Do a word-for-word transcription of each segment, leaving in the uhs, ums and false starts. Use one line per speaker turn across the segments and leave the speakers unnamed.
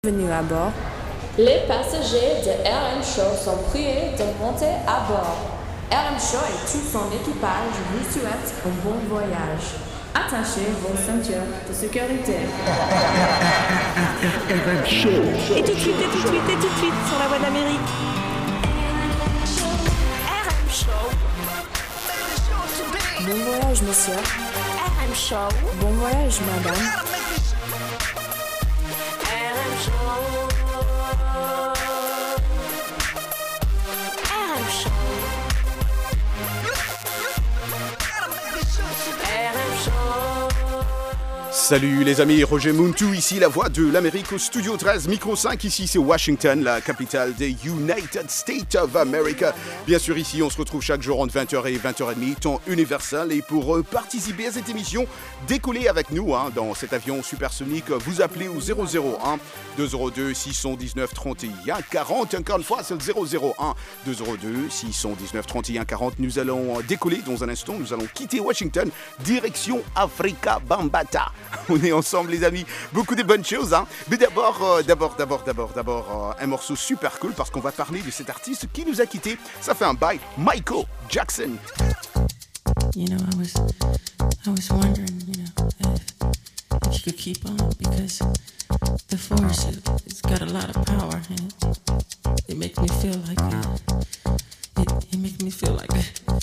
Bienvenue à bord.
Les passagers de R M Show sont priés de monter à bord. R M Show et tout son équipage vous souhaitent un bon voyage. Attachez vos ceintures de sécurité.
R M Show.
Et tout de suite, et tout de suite, et tout de suite sur la voie d'Amérique. R M Show.
Bon voyage, monsieur.
R M Show.
Bon voyage, madame.
R M Show. R M Show. R M Show.
Salut les amis, Roger Muntu ici, la voix de l'Amérique au studio treize, micro cinq, ici c'est Washington, la capitale des United States of America. Bien sûr ici on se retrouve chaque jour entre vingt heures et vingt heures trente, temps universel. Et pour euh, participer à cette émission, décoller avec nous hein, dans cet avion supersonique, vous appelez au zéro zéro un deux zéro deux six un neuf trente et un quarante. Encore une fois c'est le zéro zéro un deux zéro deux six un neuf trente et un quarante. Nous allons décoller dans un instant, nous allons quitter Washington, direction Africa Bambata. On est ensemble les amis, beaucoup de bonnes choses hein. Mais d'abord, euh, d'abord, d'abord, d'abord, d'abord euh, un morceau super cool parce qu'on va parler de cet artiste qui nous a quittés. Ça fait un bail, Michael Jackson.
You know, I was, I was wondering, you know, if, if you could keep on because the force, it, it's got a lot of power and it, it makes me feel like, uh, it, it makes me feel like.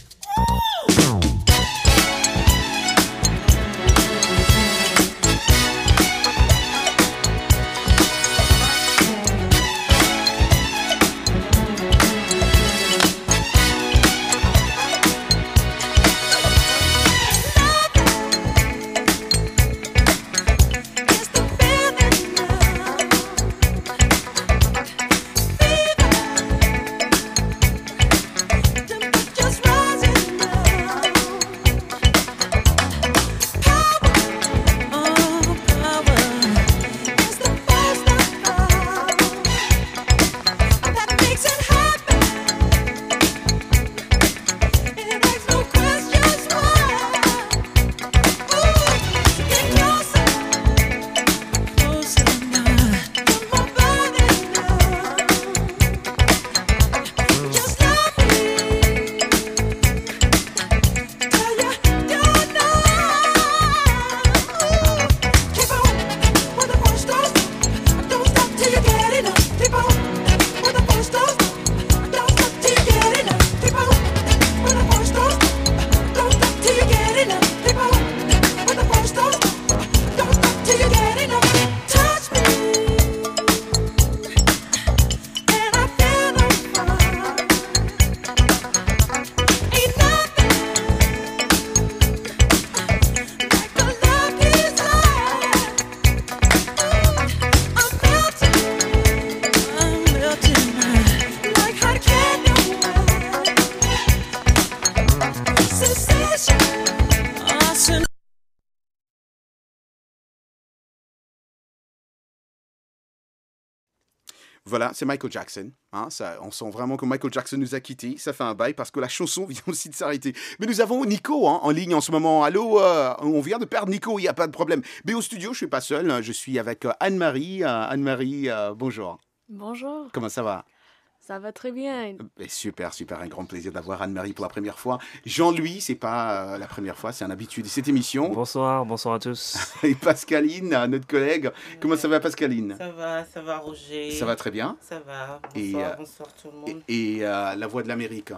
Voilà, c'est Michael Jackson. Hein, ça, on sent vraiment que Michael Jackson nous a quittés. Ça fait un bail parce que la chanson vient aussi de s'arrêter. Mais nous avons Nico hein, en ligne en ce moment. Allô, euh, on vient de perdre Nico, il n'y a pas de problème. Mais au studio, je ne suis pas seul. Hein, je suis avec euh, Anne-Marie. Euh, Anne-Marie, euh, bonjour.
Bonjour.
Comment ça va?
Ça va très bien.
Et super, super, un grand plaisir d'avoir Anne-Marie pour la première fois. Jean-Louis, c'est pas euh, la première fois, c'est un habitué de cette émission.
Bonsoir, bonsoir à tous.
Et Pascaline, notre collègue. Comment ça va, Pascaline?
Ça va, ça va, Roger.
Ça va très bien.
Ça va. Bonsoir,
Et, euh,
bonsoir tout le monde.
Et, et euh, la voix de l'Amérique.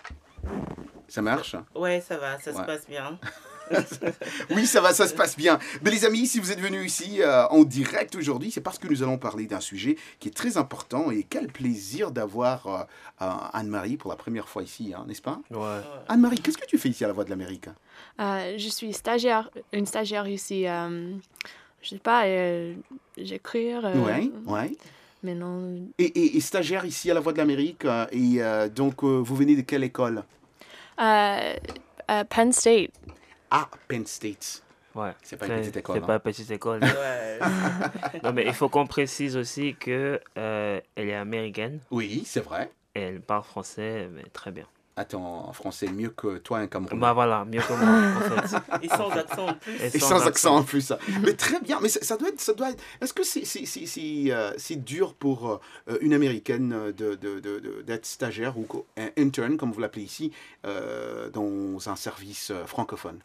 Ça marche?
Ouais, ça va, ça
Ouais.
se passe bien.
Oui, ça va, ça se passe bien. Mais les amis, si vous êtes venus ici euh, en direct aujourd'hui, c'est parce que nous allons parler d'un sujet qui est très important et quel plaisir d'avoir euh, euh, Anne-Marie pour la première fois ici, hein, n'est-ce pas?
Ouais.
Anne-Marie, qu'est-ce que tu fais ici à la Voix de l'Amérique?
Euh, je suis stagiaire, une stagiaire ici. Euh, je sais pas, euh, j'écrire. Euh,
Oui, oui.
Mais non.
Et, et, et stagiaire ici à la Voix de l'Amérique, euh, et euh, donc euh, vous venez de quelle école?
Euh, euh, Penn State.
Ah, Penn State.
Ouais.
C'est pas une petite école,
C'est
hein.
pas une petite école.
Ouais.
Non, mais il faut qu'on précise aussi que euh, elle est américaine
Oui, c'est vrai.
et elle parle français mais très bien.
Attends, en français, mieux que toi, un Camerounais.
Bah voilà, mieux que moi, en fait.
Et sans accent en plus.
Et sans accent en plus. Mais très bien, mais ça, ça doit être... Ça doit être... Est-ce que c'est, c'est, c'est, c'est, euh, c'est dur pour euh, une Américaine de, de, de, de, d'être stagiaire ou un intern, comme vous l'appelez ici, euh, dans un service euh, francophone?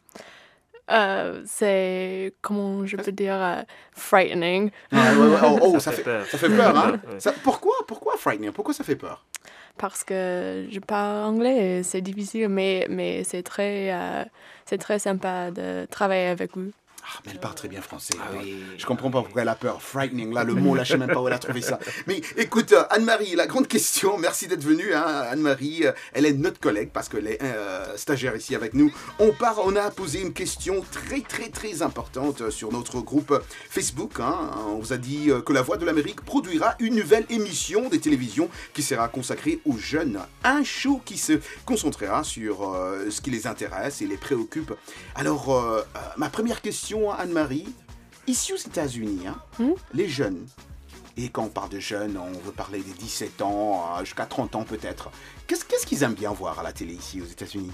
Euh, c'est, comment je peux dire, euh, frightening.
Ah, ouais, ouais, oh, oh, ça,
Ça
fait,
fait peur.
ça fait peur, hein?
Ouais.
Ça, pourquoi, pourquoi frightening? Pourquoi ça fait peur?
Parce que je parle anglais et c'est difficile, mais, mais c'est très, euh, c'est très sympa de travailler avec vous.
Ah, mais elle parle très bien français.
Ah
hein.
oui.
Je comprends pas pourquoi elle a peur. Frightening, là, le mot, là, je sais même pas où elle a trouvé ça. Mais écoute, euh, Anne-Marie, la grande question, merci d'être venue. Hein, Anne-Marie, euh, elle est notre collègue parce qu'elle est euh, stagiaire ici avec nous. On part, on a posé une question très, très, très importante sur notre groupe Facebook. Hein. On vous a dit euh, que La Voix de l'Amérique produira une nouvelle émission de télévision qui sera consacrée aux jeunes. Un show qui se concentrera sur euh, ce qui les intéresse et les préoccupe. Alors, euh, euh, ma première question, Anne-Marie, ici aux États-Unis, hein,
Hmm?
les jeunes, et quand on parle de jeunes, on veut parler des dix-sept ans euh, jusqu'à trente ans peut-être, qu'est-ce, qu'est-ce qu'ils aiment bien voir à la télé ici aux États-Unis?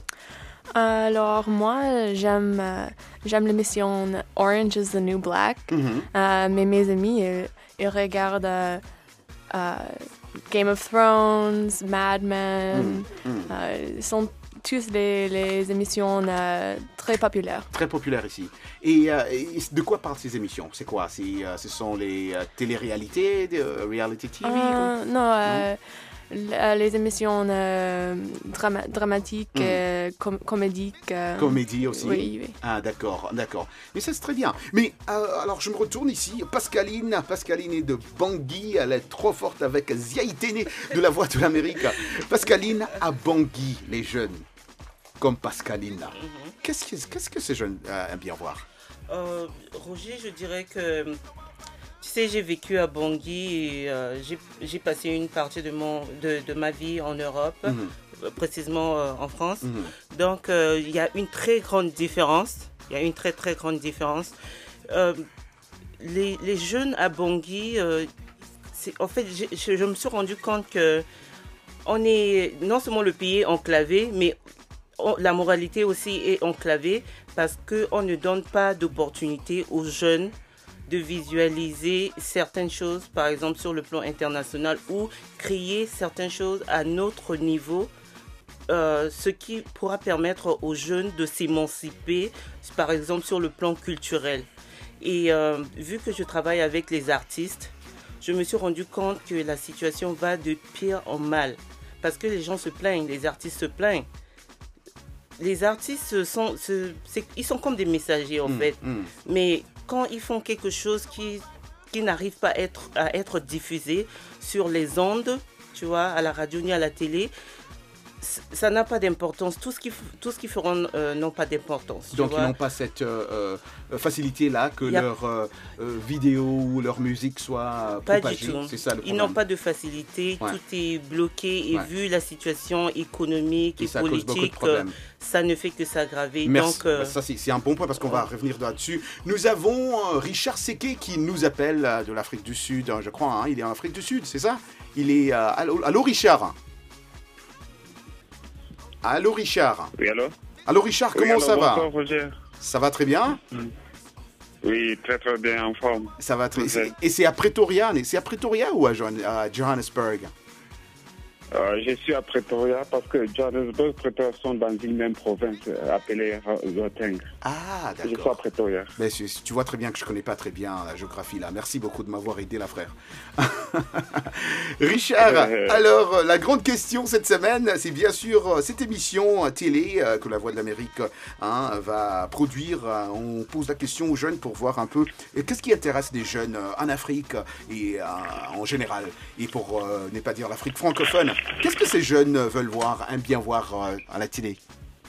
Alors, moi, j'aime, euh, j'aime l'émission Orange is the New Black.
Mhm.
Euh, mais mes amis, ils, ils regardent euh, euh, Game of Thrones, Mad Men.
Mm, mm.
Euh, ils sont tous les, les émissions euh, très populaires.
Très populaire ici. Et, euh, et de quoi parlent ces émissions? C'est quoi? C'est, euh, ce sont les euh, téléréalités, de, euh, reality T V?
Euh, non, euh, l- euh, les émissions euh, drama- dramatiques,
Mm.
euh, com- comédiques. euh,
Comédie aussi?
Oui, oui.
Ah, d'accord, d'accord. Mais ça, c'est très bien. Mais euh, alors, je me retourne ici. Pascaline, Pascaline est de Bangui. Elle est trop forte avec Ziaïtene de La Voix de l'Amérique. Pascaline à Bangui, les jeunes, comme Pascaline. là.
Mhm.
Qu'est-ce que, qu'est-ce que ces jeunes euh, aiment bien voir?
Euh, Roger, je dirais que, tu sais, j'ai vécu à Bangui et euh, j'ai, j'ai passé une partie de, mon, de, de ma vie en Europe,
Mhm,
euh, précisément euh, en France.
mhm.
Donc, euh, il y a une très grande différence. Il y a une très, très grande différence. Euh, les, les jeunes à Bangui, euh, c'est, en fait, je, je- je me suis rendu compte que on est non seulement le pays est enclavé, mais on- la moralité aussi est enclavée parce qu'on ne donne pas d'opportunité aux jeunes de visualiser certaines choses, par exemple sur le plan international, ou créer certaines choses à notre niveau, euh, ce qui pourra permettre aux jeunes de s'émanciper, par exemple sur le plan culturel. Et euh, vu que je travaille avec les artistes, je me suis rendu compte que la situation va de pire en mal. Parce que les gens se plaignent, les artistes se plaignent. Les artistes, sont, se- c'est- ils sont comme des messagers en
Mm,
fait.
mm.
Mais quand ils font quelque chose qui, qui n'arrive pas à être, à être diffusé sur les ondes, tu vois, à la radio ni à la télé, c- ça n'a pas d'importance. Tout ce qu'ils, f- tout ce qu'ils feront euh, n'ont pas d'importance. tu
Donc, ils
vois.
n'ont pas cette euh, euh, facilité-là que
Y a-
leur euh, euh, vidéo ou leur musique soit
Pas
propagée.
du tout.
C'est ça le
Ils
problème.
n'ont pas de facilité,
Ouais.
tout est bloqué et
Ouais.
vu la situation économique et,
Et ça cause beaucoup de
politique,
problèmes.
euh, ça ne fait que s'aggraver.
Merci.
Donc, euh,
Ça, c'est, c'est un bon point parce qu'on va revenir là-dessus. Nous avons euh, Richard Seké qui nous appelle euh, de l'Afrique du Sud, hein, je crois. Hein, il est en Afrique du Sud, c'est ça? Il est. euh, allô, allô, Richard? Allô, Richard?
Oui, allô?
Allô, Richard,
Oui,
comment
allô,
ça va?
bonsoir, Roger.
Ça va très bien?
Oui, très très bien, en forme.
Ça va très
Ok.
c'est- Et c'est à Pretoria, c'est à Pretoria ou à, Johann- à Johannesburg?
Euh, je suis à Pretoria parce que Johannesburg et Pretoria sont dans une même province euh, appelée Gauteng.
Ah,
Je suis à
d'accord.
Pretoria.
Mais tu tu vois très bien que je connais pas très bien la géographie là. Merci beaucoup de m'avoir aidé, la frère. Richard,
Euh.
alors la grande question cette semaine, c'est bien sûr cette émission télé euh, que La Voix de l'Amérique hein, va produire. On pose la question aux jeunes pour voir un peu et qu'est-ce qui intéresse les jeunes euh, en Afrique et euh, en général. Et pour euh, ne pas dire l'Afrique francophone, qu'est-ce que ces jeunes veulent voir, aiment bien voir euh, à la télé?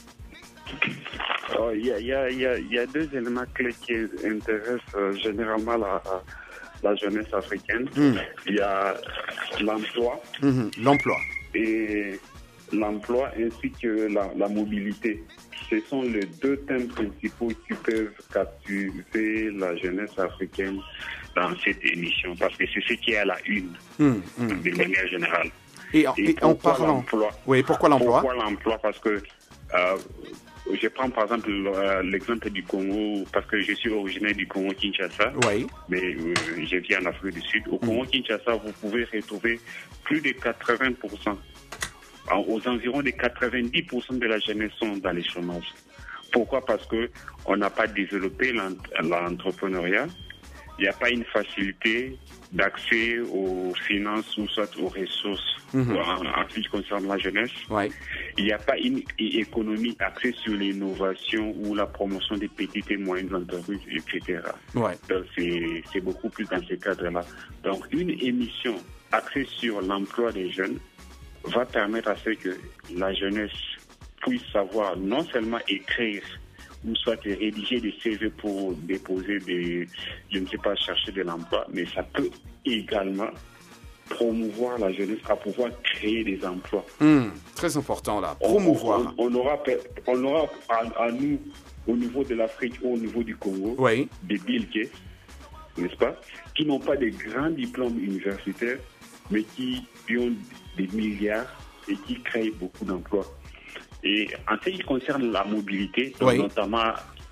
Oh, Il y, a, il y, a, il y, a, il y a deux éléments clés qui intéressent euh, généralement la, la jeunesse africaine.
Mm.
Il y a l'emploi
Mhm, l'emploi.
et l'emploi ainsi que la, la mobilité. Ce sont les deux thèmes principaux qui peuvent captiver la jeunesse africaine dans cette émission parce que c'est ce qui est à la une
Mm, mm.
de manière générale.
Et en, et en parlant...
l'emploi?
Oui, pourquoi l'emploi?
Pourquoi l'emploi? Parce que euh, je prends par exemple l'exemple du Congo, parce que je suis originaire du Congo-Kinshasa,
oui.
mais euh, je vis en Afrique du Sud. Au Congo-Kinshasa, vous pouvez retrouver plus de quatre-vingts pour cent, aux environs de quatre-vingt-dix pour cent de la jeunesse sont dans les chômages. Pourquoi? Parce qu'on n'a pas développé l'entrepreneuriat, il n'y a pas une facilité d'accès aux finances ou soit aux ressources mm-hmm. en, en ce qui concerne la jeunesse.
Ouais.
Il n'y a pas une économie axée sur l'innovation ou la promotion des petites et moyennes entreprises, et cetera.
Ouais.
Donc c'est beaucoup plus dans ce cadre-là. Donc une émission axée sur l'emploi des jeunes va permettre à ce que la jeunesse puisse savoir non seulement écrire ou soit rédiger des C V pour déposer des, je ne sais pas, chercher de l'emploi, mais ça peut également promouvoir la jeunesse à pouvoir créer des emplois.
Mmh, très important là, promouvoir.
On, on, on aura, on aura à, à nous, au niveau de l'Afrique ou au niveau du Congo,
oui.
des Bill Gates, n'est-ce pas, qui n'ont pas de grands diplômes universitaires, mais qui ont des milliards et qui créent beaucoup d'emplois. Et en ce qui concerne la mobilité, oui. notamment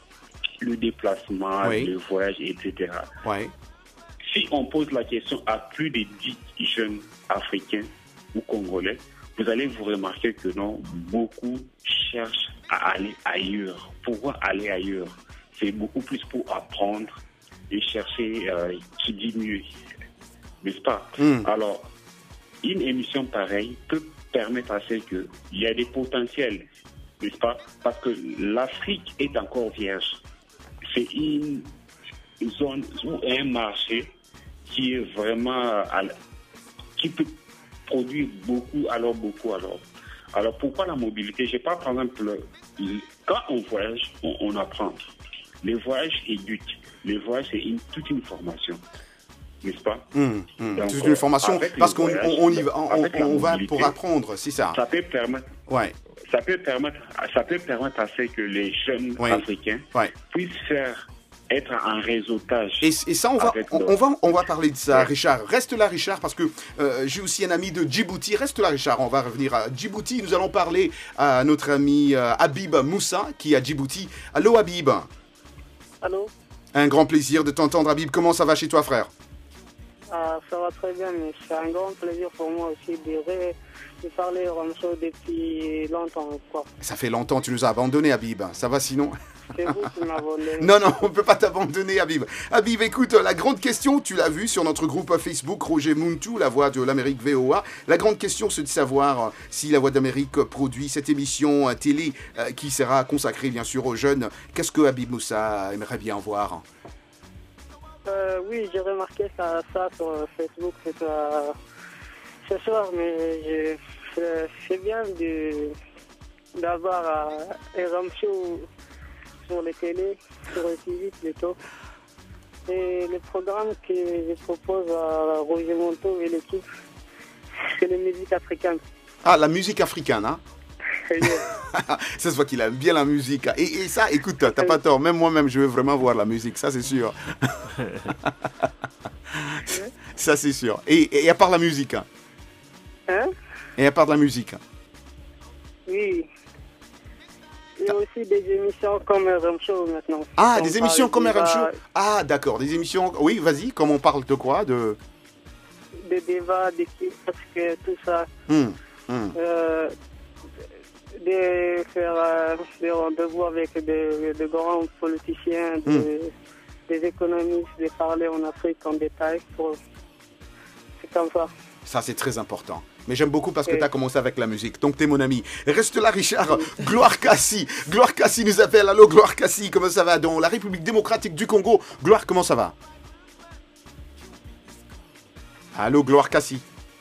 le déplacement, oui. le voyage, et cetera.
Oui.
Si on pose la question à plus de dix jeunes africains ou congolais, vous allez vous remarquer que non, beaucoup cherchent à aller ailleurs. Pourquoi aller ailleurs? C'est beaucoup plus pour apprendre et chercher euh, qui dit mieux, n'est-ce pas? Mm. Alors, une émission pareille peut permettre à ce qu'il y a des potentiels, n'est-ce pas? Parce que l'Afrique est encore vierge. C'est une zone ou un marché qui est vraiment, qui peut produire beaucoup, alors beaucoup, alors. Alors pourquoi la mobilité? Je pas, par exemple, quand on voyage, on, on apprend. Les voyages éduquent. Les voyages, c'est une, toute une formation. N'est-ce pas?
Mmh, mmh. Donc, toute une formation, parce qu'on on, on y va, on, on va pour apprendre, c'est ça.
Ça peut permettre,
ouais.
ça peut permettre, ça peut permettre à ce que les jeunes ouais. africains ouais. puissent faire être en réseautage.
Et, et ça, on va, on, on va, on va parler de ça, ouais. Richard. Reste là, Richard, parce que euh, j'ai aussi un ami de Djibouti. Reste là, Richard. On va revenir à Djibouti. Nous allons parler à notre ami euh, Habib Moussa, qui est à Djibouti. Allô, Habib.
Allô.
Un grand plaisir de t'entendre, Habib. Comment ça va chez toi, frère?
Ah, ça va très bien, mais c'est un grand plaisir pour moi aussi de, ré, de parler Ramcho depuis longtemps. Quoi.
Ça fait longtemps, tu nous as abandonnés, Habib. Ça va sinon?
C'est vous qui m'abandonnez.
Non, non, on ne peut pas t'abandonner, Habib. Habib, écoute, la grande question, tu l'as vu sur notre groupe Facebook, Roger Muntu, la voix de l'Amérique V O A. La grande question, c'est de savoir si la Voix d'Amérique produit cette émission télé euh, qui sera consacrée, bien sûr, aux jeunes. Qu'est-ce que Habib Moussa aimerait bien voir?
Euh, oui, j'ai remarqué ça, ça sur Facebook euh, ce soir, mais c'est bien d'avoir euh, un RAM show sur les télés, sur le T V plutôt. Et le programme que je propose à Roger Monto et l'équipe, c'est la musique africaine.
Ah, la musique africaine, hein? Ça se voit qu'il aime bien la musique. Et, et ça, écoute, t'as pas tort. Même moi-même, je veux vraiment voir la musique. Ça, c'est sûr. Ça, c'est sûr. Et, et à part la musique. Hein?
Hein?
Et à part de la musique.
Oui. Il y a aussi des émissions comme R M Show maintenant.
Ah, des émissions comme R M Show. Ah, d'accord. Des émissions. Oui, vas-y. Comme on parle de quoi? De.
Des débats, des critiques, tout ça.
Hum, hum.
Euh, de faire euh, des rendez-vous avec de, de grands politiciens, de, mm. des économistes, de parler en Afrique en détail. Pour... C'est comme ça.
Ça, c'est très important. Mais j'aime beaucoup parce que tu as commencé avec la musique. Donc, tu es mon ami. Reste là, Richard. Gloire Kassi. Gloire Kassi nous appelle. Allô, Gloire Kassi. Comment ça va dans la République démocratique du Congo? Gloire, comment ça va? Allô, Gloire Kassi.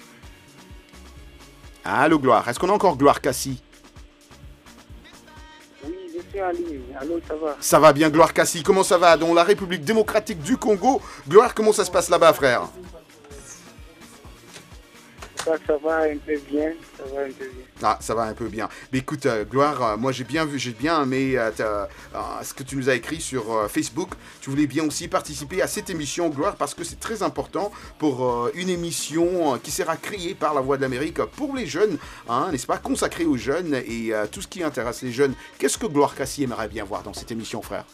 Allô, Gloire. Est-ce qu'on a encore Gloire Kassi?
Allô, ça va?
Ça va bien, Gloire Kassi. Comment ça va dans la République démocratique du Congo? Gloire, comment ça se passe là-bas, frère?
Ça, ça va un peu bien. Ça va un peu bien.
Ah, ça va un peu bien. Mais écoute, euh, Gloire, euh, moi j'ai bien vu, j'ai bien aimé euh, ta- euh, ce que tu nous as écrit sur euh, Facebook. Tu voulais bien aussi participer à cette émission, Gloire, parce que c'est très important pour euh, une émission euh, qui sera créée par la Voix de l'Amérique pour les jeunes, hein, n'est-ce pas, consacrée aux jeunes et euh, tout ce qui intéresse les jeunes. Qu'est-ce que Gloire Cassie aimerait bien voir dans cette émission, frère?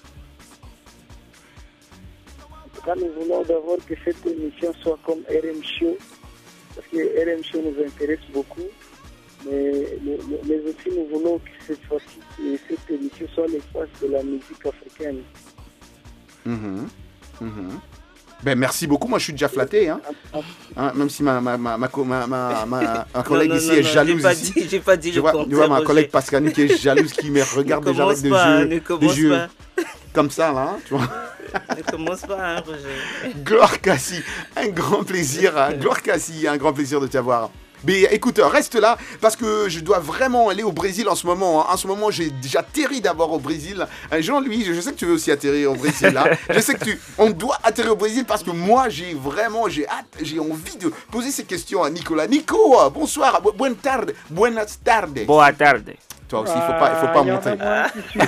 En tout cas, nous voulons d'abord que cette émission soit comme R M Show, parce que R M Show nous intéresse beaucoup. Mais, mais, mais aussi, nous voulons que cette fois-ci, que cette émission soit l'espace de la musique africaine.
Mhm. Mhm. Ben, merci beaucoup, moi je suis déjà flatté, hein. Hein, même si ma, ma, ma, ma, co- ma, ma, ma- un collègue
non,
ici
non,
est
non,
jalouse
j'ai pas
ici.
dit- j'ai pas dit
je
le
vois,
contraire,
tu vois ma
Roger.
collègue Pascani qui est jalouse, qui me regarde
Ne
déjà avec
commence
des
pas,
yeux,
ne
des
commence
yeux
pas.
comme ça, là, hein, tu vois.
Ne commence pas, hein, Roger.
Gloire Cassie, un grand plaisir, hein. Gloire Cassie, un grand plaisir de t'avoir. Mais écoute, reste là parce que je dois vraiment aller au Brésil en ce moment. hein. En ce moment, j'ai déjà atterri d'abord au Brésil. Euh, Jean-Louis, je je sais que tu veux aussi atterrir au Brésil. hein. Je sais que tu, on doit atterrir au Brésil parce que moi, j'ai vraiment, j'ai hâte, j'ai envie de poser ces questions à Nicolas. Nico, euh, bonsoir, bu- buenas tardes, buenas tardes.
Boa tarde.
Toi aussi, il faut pas, il faut pas
Ah, il y en a
monter.
moins qui suivent.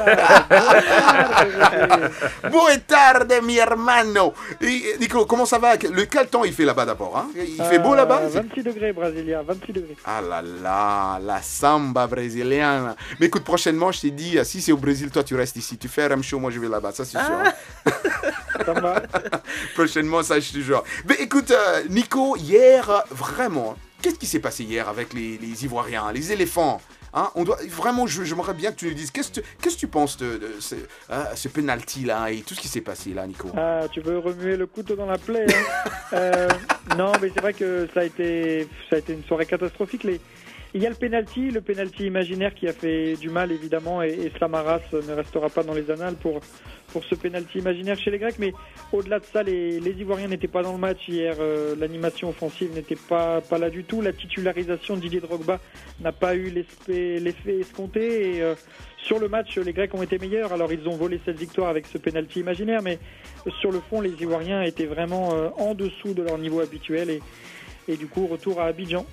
Voilà.
Buenas tardes, mi hermano. Et, Nico, comment ça va? Le quel temps il fait là-bas d'abord hein? Il fait beau là-bas?
Euh, vingt-six degrés Brasilia, vingt-six degrés.
Ah là là, la samba brésilienne. Mais écoute, prochainement, je t'ai dit, si c'est au Brésil, toi tu restes ici. Tu fais R M Show, moi je vais là-bas, ça c'est sûr. hein.
Ça va.
Prochainement, ça je te jure. Mais écoute, euh, Nico, hier, euh, vraiment, qu'est-ce qui s'est passé hier avec les, les Ivoiriens, les éléphants? Hein, on doit, vraiment, je- j'aimerais bien que tu nous dises, qu'est-ce que tu- qu'est-ce que tu penses de, de ce, euh, ce penalty-là et tout ce qui s'est passé là, Nico?
Ah, tu veux remuer le couteau dans la plaie. Hein. Euh, non, mais c'est vrai que ça a été, ça a été une soirée catastrophique. Les... Il y a le penalty, le penalty imaginaire qui a fait du mal évidemment, et, et Samaras ne restera pas dans les annales pour pour ce penalty imaginaire chez les Grecs. Mais au-delà de ça, les, les Ivoiriens n'étaient pas dans le match hier. Euh, l'animation offensive n'était pas pas là du tout. La titularisation de Didier Drogba n'a pas eu l'effet l'effet escompté. Et euh, sur le match, les Grecs ont été meilleurs. Alors ils ont volé cette victoire avec ce penalty imaginaire, mais sur le fond, les Ivoiriens étaient vraiment euh, en dessous de leur niveau habituel. Et, et du coup, retour à Abidjan.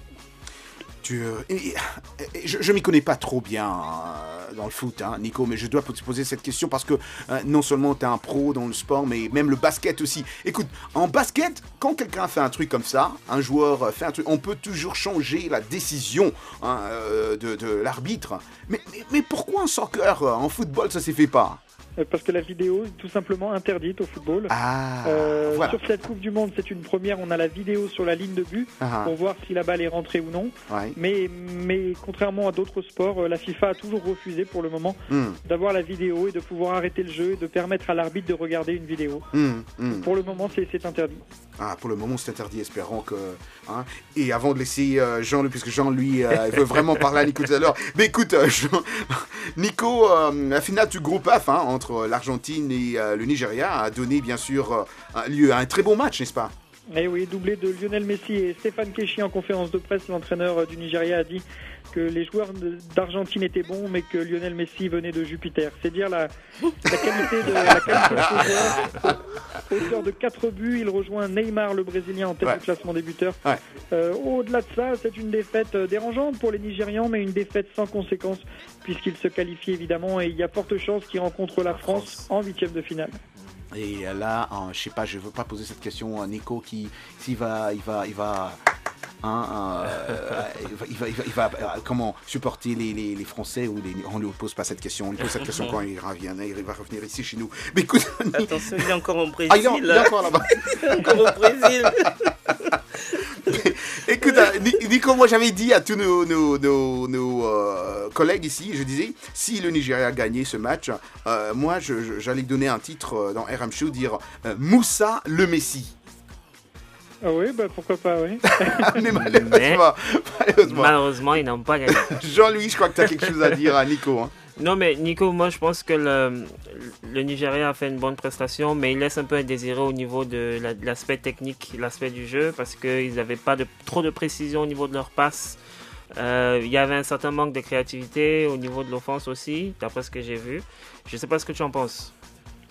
Tu, euh, et- et- je ne m'y connais pas trop bien euh, dans le foot, hein, Nico, mais je dois te poser cette question parce que euh, non seulement tu es un pro dans le sport, mais même le basket aussi. Écoute, en basket, quand quelqu'un fait un truc comme ça, un joueur fait un truc, on peut toujours changer la décision hein, euh, de, de l'arbitre. Mais, mais, mais pourquoi en soccer, en football, ça ne s'est fait pas?
Parce que la vidéo est tout simplement interdite au football.
Ah,
Euh,
voilà.
Sur cette Coupe du Monde, c'est une première. On a la vidéo sur la ligne de but
Ah,
pour voir si la balle est rentrée ou non.
ouais.
Mais, mais contrairement à d'autres sports, euh, la FIFA a toujours refusé pour le moment
Hmm,
d'avoir la vidéo et de pouvoir arrêter le jeu et de permettre à l'arbitre de regarder une vidéo.
hmm, hmm.
Pour le moment, c'est c'est interdit.
Ah, pour le moment, c'est interdit, espérons que... Hein. Et avant de laisser euh, Jean, puisque Jean, lui, euh, il veut vraiment parler à Nico tout à l'heure. Mais écoute, euh, Jean- Nico, euh, la finale du groupe F hein, entre l'Argentine et euh, le Nigeria a donné, bien sûr, euh, un lieu à un très beau match, n'est-ce pas?
Et oui, doublé de Lionel Messi et Stéphane Keshi en conférence de presse, l'entraîneur euh, du Nigeria a dit que les joueurs de- d'Argentine étaient bons, mais que Lionel Messi venait de Jupiter. C'est dire la, la qualité de la qualité de ce joueur. Auteur de quatre buts, il rejoint Neymar, le Brésilien, en tête
Ouais.
du classement des buteurs.
Ouais.
Euh, au-delà de ça, c'est une défaite euh, dérangeante pour les Nigérians, mais une défaite sans conséquence, puisqu'ils se qualifient évidemment, et il y a forte chance qu'ils rencontrent la France en huitième de finale.
Et là, hein, je sais pas, je veux pas poser cette question à Nico qui, s'il va, il va, il va, hein, euh, il va, il va, il va, il va, euh, comment supporter les, les, les Français ou les, on ne lui pose pas cette question, on lui pose cette question quand il revient, il va revenir ici chez nous. Mais écoute,
Attention, il est encore au Brésil.
ah, il est, il est encore là-bas.
Il est encore au Brésil.
Écoute, euh, Ni- Nico, moi j'avais dit à tous nos, nos, nos, nos, euh, collègues ici, je disais, si le Nigeria gagnait ce match, euh, moi je- je- j'allais donner un titre euh, dans R M Show, dire euh, Moussa le Messi.
Ah oui, bah pourquoi pas, oui.
Mais malheureusement, malheureusement.
Malheureusement, ils n'ont pas gagné.
Jean-Louis, je crois que tu as quelque chose à dire à Nico. Hein.
Non, mais Nico, moi je pense que le, le Nigeria a fait une bonne prestation, mais il laisse un peu à désirer au niveau de la- de l'aspect technique, l'aspect du jeu, parce qu'ils n'avaient pas de, trop de précision au niveau de leur passe. Euh, il y avait un certain manque de créativité au niveau de l'offense aussi, d'après ce que j'ai vu. Je ne sais pas ce que tu en penses.
Je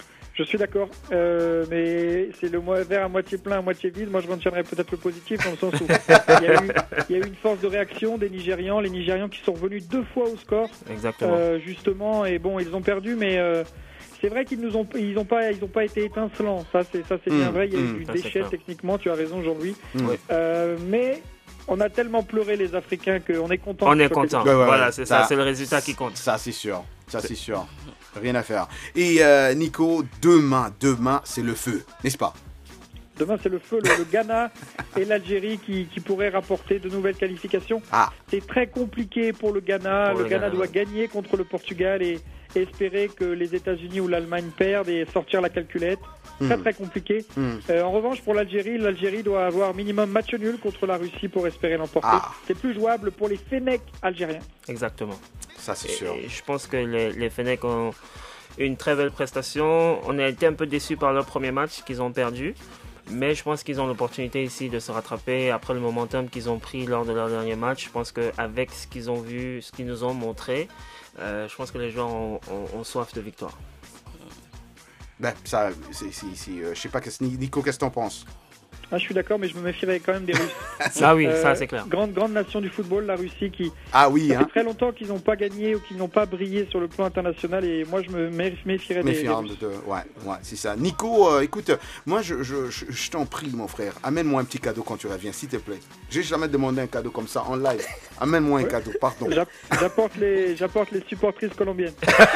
Je suis d'accord, euh, mais c'est le mo- verre à moitié plein, à moitié vide. Moi, je retiendrai peut-être le positif dans le sens où il y, a eu, il y a eu une force de réaction des Nigérians, les Nigérians qui sont revenus deux fois au score,
Exactement.
euh, justement, et bon, ils ont perdu, mais euh, c'est vrai qu'ils nous ont, ils ont pas, ils ont pas été étincelants. Ça, c'est, ça, c'est
Mmh,
bien vrai. Il y a eu
mmh,
du
ça, c'est
déchet
clair.
techniquement. Tu as raison, Jean-Louis.
Mmh.
Oui.
Euh, mais on a tellement pleuré les Africains qu'on est content.
On
qu'ils
est
soient
content.
Ouais, ouais,
voilà,
ouais.
c'est ça,
Ça-
c'est le résultat qui compte.
Ça, c'est sûr. Ça, c'est sûr. Rien à faire. Et euh, Nico, demain, demain, c'est le feu, n'est-ce pas?
Demain, c'est le feu, le, le Ghana et l'Algérie qui, qui pourraient rapporter de nouvelles qualifications.
Ah.
C'est très compliqué pour le Ghana.
Pour
le
le
Ghana
Ghana,
doit
ouais.
gagner contre le Portugal et, et espérer que les États-Unis ou l'Allemagne perdent et sortir la calculette. Très
Mm.
très compliqué.
Mm.
Euh, en revanche, pour l'Algérie, l'Algérie doit avoir minimum match nul contre la Russie pour espérer l'emporter.
Ah.
C'est plus jouable pour les Fennecs algériens.
Exactement.
Ça, c'est
Et-
sûr.
et je pense que les, les Fennecs ont une très belle prestation. On a été un peu déçus par leur premier match qu'ils ont perdu. Mais je pense qu'ils ont l'opportunité ici de se rattraper après le momentum qu'ils ont pris lors de leur dernier match. Je pense qu'avec ce qu'ils ont vu, ce qu'ils nous ont montré, euh, je pense que les joueurs ont, ont- ont soif de victoire.
Ben, ça, c'est, c'est, c'est, euh, je sais pas, qu'est-ce- Nico, qu'est-ce que t'en penses?
Ah, je suis d'accord, mais je me méfierais quand même des Russes.
Ah oui,
Euh,
ça c'est clair.
Grande, grande nation du football, la Russie, qui
Ah oui,
ça fait
hein?
très longtemps qu'ils n'ont pas gagné ou qu'ils n'ont pas brillé sur le plan international. Et moi, je me mé- méfierais des, des
Méfiant
Russes.
de, de- ouais, ouais, c'est ça. Nico, euh, écoute, moi, je, je, je, je t'en prie, mon frère, amène-moi un petit cadeau quand tu reviens, s'il te plaît. J'ai jamais demandé un cadeau comme ça en live. Amène-moi un cadeau, pardon.
J'app- J'apporte les, j'apporte les supportrices colombiennes.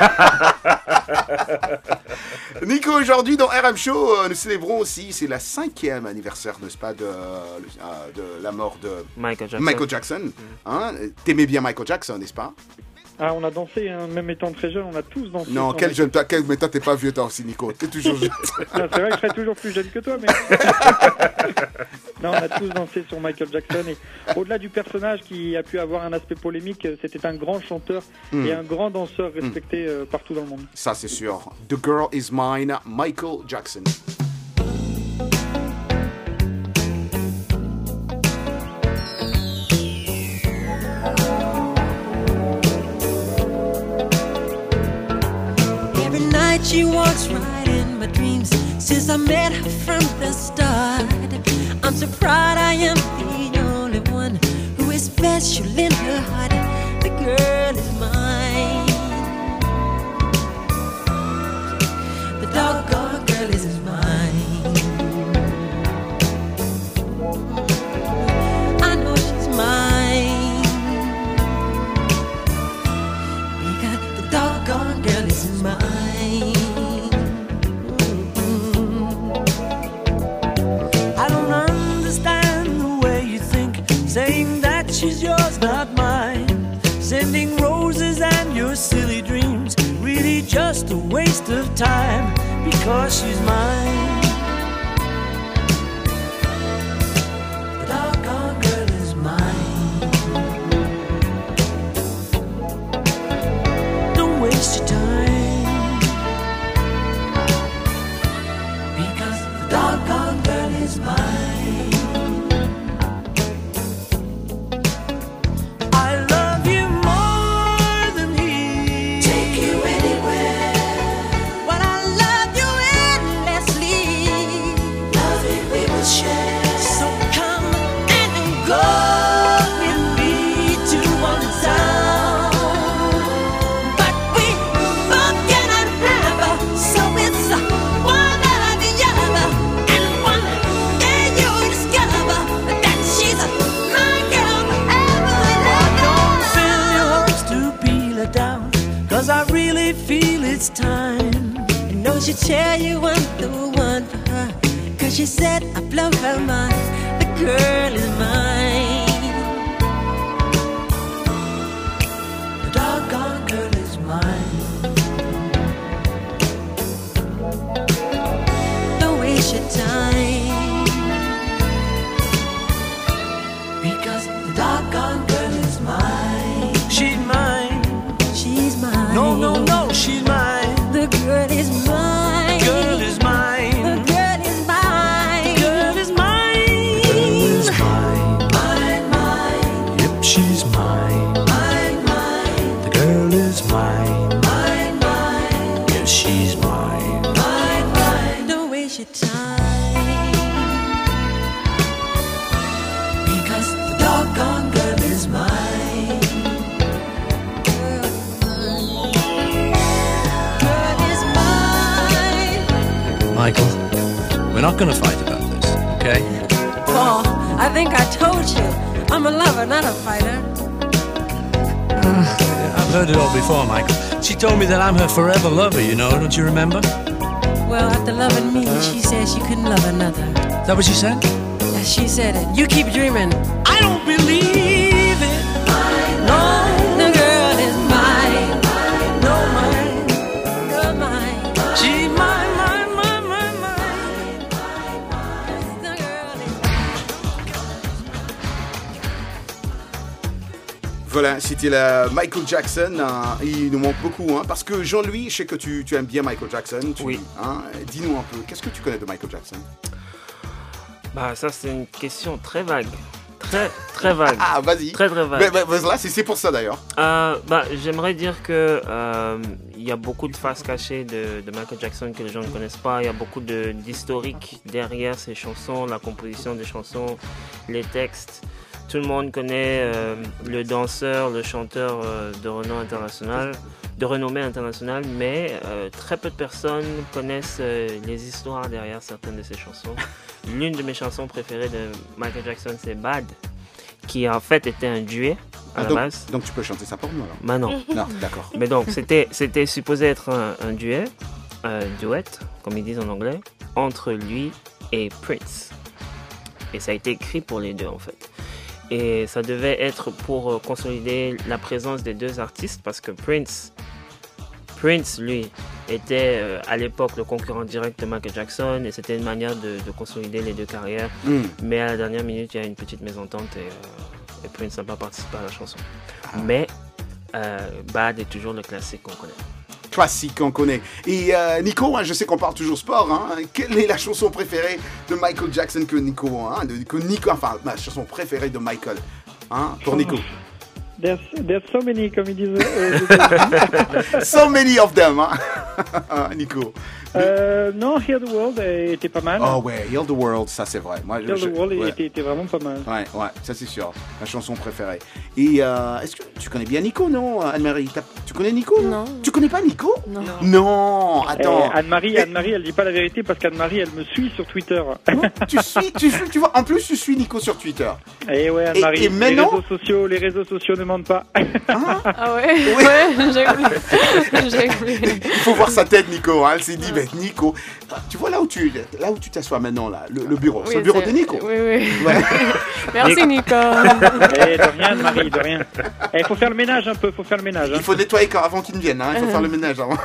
Nico, aujourd'hui dans R M Show, euh, nous célébrons aussi, c'est la cinquième anniversaire, n'est-ce pas, de, euh, de la mort de
Michael Jackson.
Michael Jackson. Hein? T'aimais bien Michael Jackson, n'est-ce pas?
Ah, on a dansé, hein, même étant très jeune, on a tous dansé.
Non,
Sans
quel
mec.
jeune, toi, quel, mais toi t'es pas vieux toi aussi, Nico. T'es toujours jeune.
Non, c'est vrai que je serais toujours plus jeune que toi, mais... non, on a tous dansé sur Michael Jackson. Et au-delà du personnage qui a pu avoir un aspect polémique, c'était un grand chanteur
Mm.
et un grand danseur respecté euh, partout dans le monde.
Ça, c'est sûr. The Girl Is Mine, Michael Jackson.
Every night she walks right in my dreams since I met her from the start. I'm so proud I am the only one who is special in her heart. The girl is mine. The doggone girl is mine. I know she's mine because the doggone girl is mine.
I don't understand the way you think, saying that she's yours, not mine. Sending roses and your silly dreams, really just a waste of time, because she's mine.
The doggone girl is mine.
Don't waste your time,
Because the doggone girl is mine.
I love you more than he.
Take you anywhere. Well, I love you endlessly. Love it we will share.
So come and go with me to one town.
But we both cannot have her, so it's uh, one or the other. And one day you'll discover that she's uh, my girl forever and
Don't
ever.
fill your hopes to peel her down, cause I really feel it's time.
I know she'll tell you I'm the one for her, cause she said I blow her mind. The girl is mine. The doggone girl is mine. Don't waste your time, because the doggone girl is mine.
She's mine.
She's mine.
No, no, no, she's mine.
The girl is mine.
Girl is
The
mine.
girl is mine.
Girl is mine. Girl is mine.
Mine, mine,
Yep, she's mine.
mine, mine,
The girl is mine.
mine, mine,
Yes, she's mine.
mine, mine.
not going to fight about this, okay?
Paul, I think I told you. I'm a lover, not a fighter.
I've heard it all before, Michael. She told me that I'm her forever lover, you know, don't you remember?
Well, after loving me, she said she couldn't love another.
Is that what she said?
Yeah, she said it. You keep dreaming. I don't believe it. No, the girl is mine. No, mine. You're mine. She's mine, mine, mine, mine, mine. The girl is
Voilà, c'était la Michael Jackson. Hein, il nous manque beaucoup, hein, parce que Jean-Louis, je sais que tu, tu aimes bien Michael Jackson. Tu,
oui.
Hein, dis-nous un peu, qu'est-ce que tu connais de Michael Jackson?
Bah ça c'est une question très vague. Très très vague.
Ah vas-y.
Très très vague.
Mais, mais, mais là c'est, c'est pour ça d'ailleurs.
Euh, bah, j'aimerais dire que euh, il y a beaucoup de faces cachées de, de Michael Jackson que les gens ne connaissent pas. Il y a beaucoup de, d'historique derrière ces chansons, la composition des chansons, les textes. Tout le monde connaît euh, le danseur, le chanteur euh, de renom international, de renommée internationale, mais euh, très peu de personnes connaissent euh, les histoires derrière certaines de ces chansons. L'une de mes chansons préférées de Michael Jackson, c'est Bad, qui en fait était un duet à
ah,
la
donc,
base.
Donc tu peux chanter ça pour nous alors?
Bah non.
Non, d'accord.
Mais donc c'était, c'était supposé être un, un duet, un duet, comme ils disent en anglais, entre lui et Prince. Et ça a été écrit pour les deux en fait. Et ça devait être pour consolider la présence des deux artistes parce que Prince, Prince lui, était euh, à l'époque le concurrent direct de Michael Jackson et c'était une manière de, de consolider les deux carrières. Mm. Mais à la dernière minute, il y a une petite mésentente et, euh, et Prince n'a pas participé à la chanson. Ah. Mais euh, Bad est toujours le classique qu'on connaît.
Classique qu'on connaît. Et euh, Nico, hein, je sais qu'on parle toujours sport. Hein, quelle est la chanson préférée de Michael Jackson que Nico, hein, de, que Nico, enfin, la chanson préférée de Michael, hein, pour Nico?
There's, there's so many, comme ils disent.
Euh, so many of them, hein, Nico.
Euh, non, Heal the World était pas mal.
Oh ouais, Heal the World, ça c'est vrai. Moi,
Heal
je,
the World
ouais.
était, était vraiment pas mal.
Ouais, ouais, ça c'est sûr. La chanson préférée. Et euh, est-ce que tu connais bien Nico, non, Anne-Marie? Tu connais Nico?
Non.
Tu connais pas Nico?
Non.
Non, attends.
Eh, Anne-Marie, Anne-Marie, elle dit pas la vérité parce qu'Anne-Marie, elle me suit sur Twitter.
tu suis, tu suis, tu vois. En plus, tu suis Nico sur Twitter.
Et ouais, Anne-Marie.
Et, et maintenant,
les réseaux sociaux, les réseaux sociaux ne mentent pas.
Ah,
ah ouais, oui. Ouais, j'ai oublié. J'ai oublié.
Il faut voir sa tête, Nico. Hein. Elle s'est dit, ben Nico, tu vois là où tu, là où tu t'assois maintenant, là, le, le bureau. Oui, c'est le bureau c'est... de Nico.
Oui, oui. Ouais. Merci, Nico.
Eh, de rien, Marie, de rien. Il eh, faut faire le ménage un peu, faut faire le ménage. Hein.
Il faut nettoyer quand, avant qu'il ne vienne. Hein. Il faut faire le ménage avant.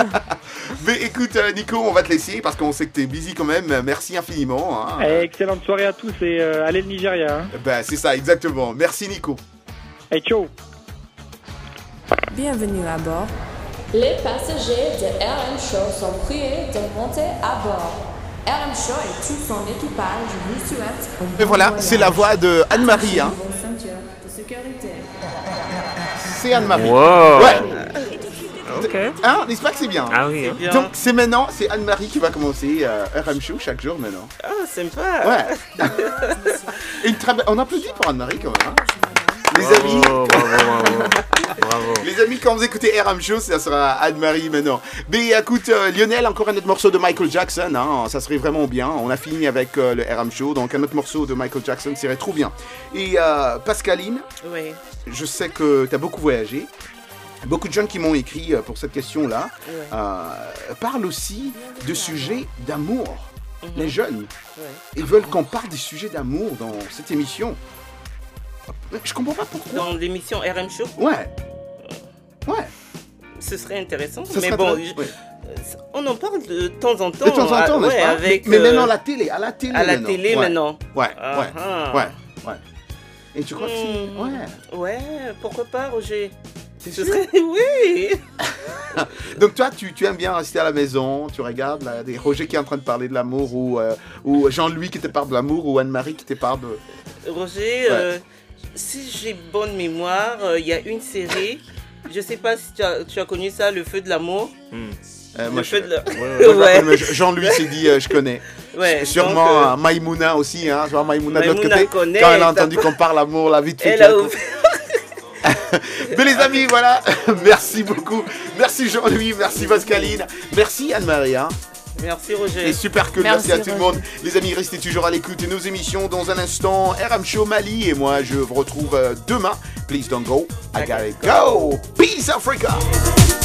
Mais écoute, Nico, on va te laisser parce qu'on sait que tu es busy quand même. Merci infiniment. Hein.
Eh, excellente soirée à tous et euh, allez le Nigeria. Hein.
Ben, c'est ça, exactement. Merci, Nico.
Et hey, ciao.
Bienvenue à bord. Les passagers de R M Show sont priés de monter à bord. R M Show et tout son équipage vous souhaitent un bon
Et voilà,
voyage.
C'est la voix de Anne-Marie. Hein. C'est Anne-Marie.
Wow.
Ouais.
Ok.
Hein, n'est-ce pas que c'est bien?
Ah oui. Hein.
Donc c'est maintenant, c'est Anne-Marie qui va commencer euh, R M Show chaque jour maintenant.
Ah, sympa.
Ouais. Une très be... On applaudit pour Anne-Marie quand même. Hein. Les
bravo,
amis,
bravo, bravo, bravo.
Les amis, quand vous écoutez R M Show, ça sera Anne-Marie maintenant. Mais écoute, euh, Lionel, encore un autre morceau de Michael Jackson, hein, ça serait vraiment bien. On a fini avec euh, le R M Show, donc un autre morceau de Michael Jackson serait trop bien. Et euh, Pascaline,
oui.
Je sais que tu as beaucoup voyagé. Beaucoup de gens qui m'ont écrit pour cette question-là
ouais.
euh, parlent aussi de sujets d'amour. Mm-hmm. Les jeunes,
ouais.
ils veulent qu'on parle des sujets d'amour dans cette émission. Je comprends pas pourquoi.
Dans l'émission R M Show?
Ouais. Ouais.
Ce serait intéressant.
Ça
mais
serait
bon,
très...
je...
ouais.
on en parle de temps en temps.
De temps en temps,
à...
n'est-ce
ouais,
pas?
avec,
mais, mais
euh...
maintenant, à la télé. À la télé,
à la
maintenant.
télé
ouais.
maintenant.
Ouais,
ah,
ouais,
ah.
ouais, ouais. Et tu crois que c'est...
Mmh.
Ouais.
Ouais, pourquoi pas, Roger?
C'est
Ce
sûr?
serait... Oui.
Donc toi, tu, tu aimes bien rester à la maison, tu regardes là, des Roger qui est en train de parler de l'amour, ou, euh, ou Jean-Louis qui te parle de l'amour, ou Anne-Marie qui te parle de...
Roger, ouais. euh, si j'ai bonne mémoire, il euh, y a une série, je sais pas si tu as, tu as connu ça, Le Feu de l'amour.
Mm. Euh, moi,
le feu
je...
de la...
ouais, ouais. Ouais. Jean-Louis s'est dit, euh, je connais.
Ouais,
sûrement
donc, euh...
Maïmouna aussi, hein, genre Maïmouna de l'autre côté.
Connaît,
quand elle a entendu qu'on parle amour, la vie de fait. Mais les amis, voilà, merci beaucoup. Merci Jean-Louis, merci Pascaline, merci Anne-Marie. Hein.
Merci Roger.
Et super cool, merci, merci à tout Roger. Le monde. Les amis, restez toujours à l'écoute de nos émissions. Dans un instant, R M Show Mali. Et moi, je vous retrouve demain. Please don't go. I gotta go. Peace Africa.